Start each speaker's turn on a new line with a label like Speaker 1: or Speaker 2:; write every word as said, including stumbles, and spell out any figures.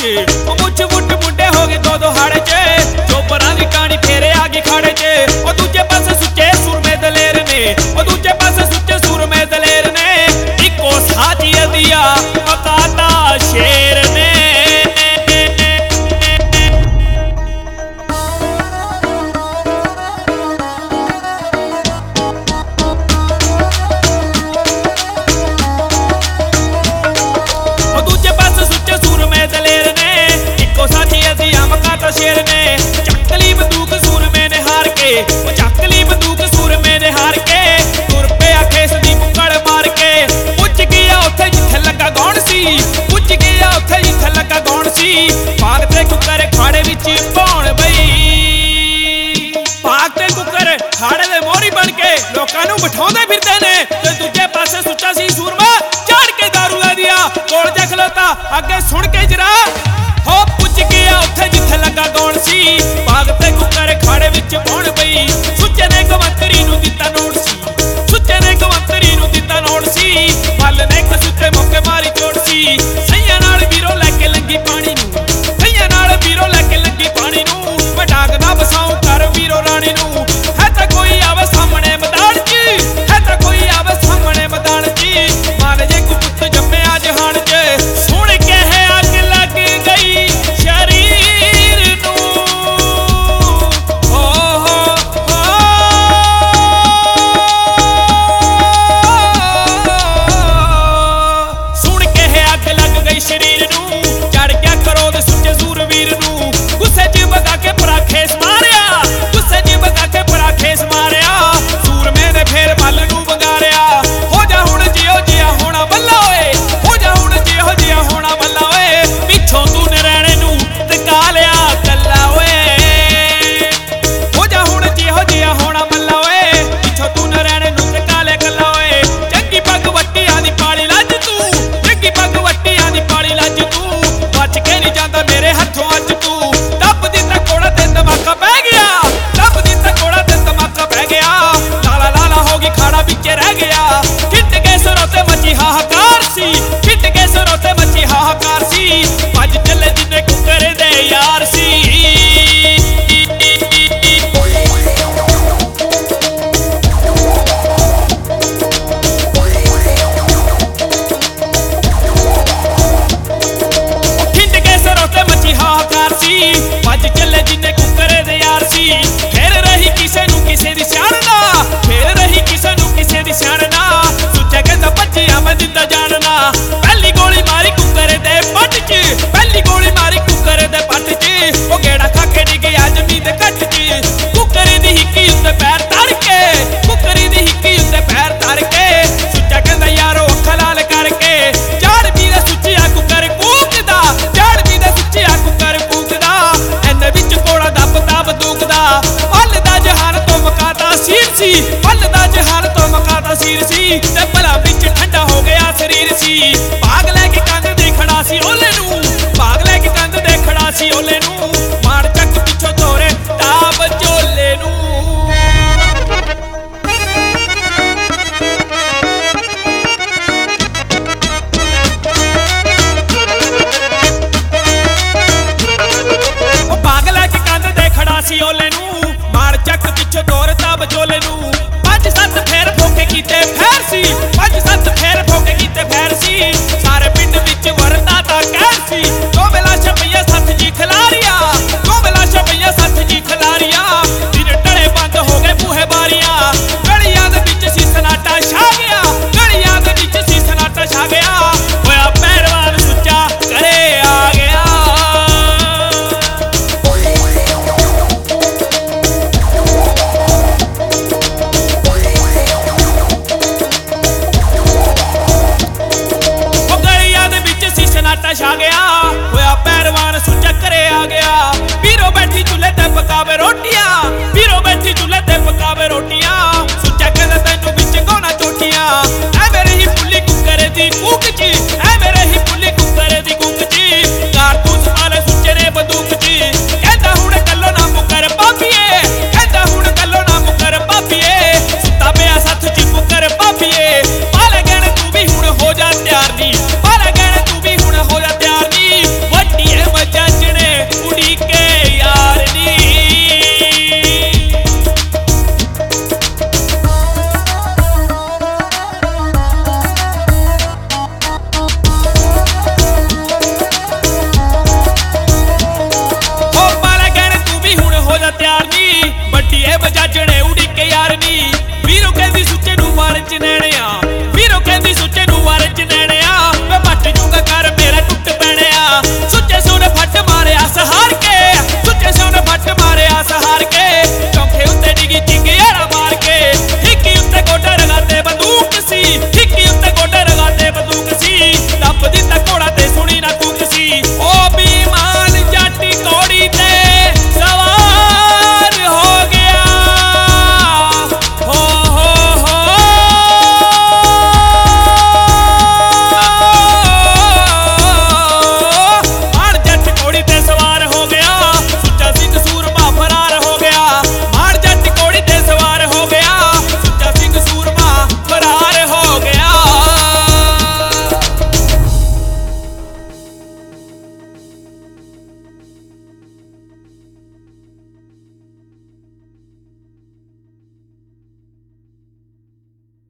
Speaker 1: च मुछ मुट मुंडे हो गए दो दो हाड़े च चोपरा दी कहानी फेरे आ गई खाड़े च ओ दूजे पासे सुच्चे सूरमे दलेर ने ओ दूजे पासे सुच्चे सूरमे दलेर ने इको साची दिया मकाता शेर ने शेर ने चकली बंदूक सूरमे ने हार के वो चकली बंदूक सूरमे ने हार के तुर पे खेस दी मुक्कड़ मार के पुੱਜ गया उत्थे जिथे लगा गौण सी पुੱਜ गया उत्थे जिथे लगा गौण सी भागते कुकर खाड़े विच पौण बई भागते कुकर खाड़े दे मोहरी बन के लोकां नूं बिठाउंदे फिरदे ने ते दूजे पासे सुच्चा सी सूरमा झाड़ के दारू ला दिया कोल जा खलोता अगे सुन के जरा हो पुੱਜ गया उत्थे जिथे लगा गौण सी भागते कुकर खाड़े विच पौण पई सुच्चे ने गवंतरी नूं दिता नोट सी सुच्चे ने गवंतरी नूं दिता नोट सी फल ने कसुते मौके मारी चोट सी सैयां नाल वीरो लैके लंगी पानी नूं सैयां नाल वीरो लैके लंगी पानी नूं मैं डाक ना बसाऊं कर वीरो राणी नूं है तां कोई आवे सामने मैदान च है तां कोई आवे सामने मैदान च मान जे कोई पुੱਤ जम्मिया जहान च सुण के है अग लग गई शरीर नूं हो हो हो सुण के है अग लग गई शरीर नूं चढ़ गया करो दे सुच्चे सूरवीर नूं गुस्से च भगा के पराखेस मारिया गुस्से च भगा के पराखेस मारिया सूरमे ने फेर मल नूं वंगारिया हो जा हुण जियो जिया होना बल्ला ओए हो जा हुण जियो जिया होना बल्ला ओए पिछों तू नरैणे नूं टका लिया कल्ला ओए हो जा हुण जियो जिया होना बल्ला ओए पिछों तू नरैणे नूं टका लिया कल्ला ओए चंगी पग वट्टियां दी पाली लज तू चंगी पग वट्टियां दी पाली लज तू बच के नहीं जांदा मेरे हत्थों अज तू दब दिता कोड़ा ते धमाका पै गया दब दिता कोड़ा ते धमाका पै गया लाला लाला हो गई खाड़ा विच रह गया खिट के सिरों ते मची हाहाकार सी खिट के सिरों ते मची हाहाकार सी भज चले जिन्ने कुकर दे यार सी खिट के सिरों ते मची हाहाकार सी भज चले जिन्ने कुकर दे यार सी फिर रही किसे नूं किसे दी सियाणना फिर रही किसे नूं किसे दी सियाणना सुच्चा कहंदा भज्जिया मैं दिंदा जानना पहली गोली मारी कुकर दे पट च पहली गोली मारी कुकर दे पट च ओ गेड़ा खा के डिग गया जमीन दे कट च कुकर दी हिक्की उत्ते पैर धर के कुकर दी हिक्की उत्ते पैर धर के सुच्चा कहंदा यारो अखां लाल करके झाड़ भी दे सुच्चिया कुकर कूकदा झाड़ भी दे सुच्चिया कुकर कूकदा एने विच कोड़ा दब दब दूकदा फल दा जहान तो मकाता सीर सी फल दा जहान तो मकाता सीर सी ते भला विच ठंडा हो गया शरीर सी भाग ले के कंध दे खड़ा सी ओले नूं भाग ले के कंध दे खड़ा सी ओले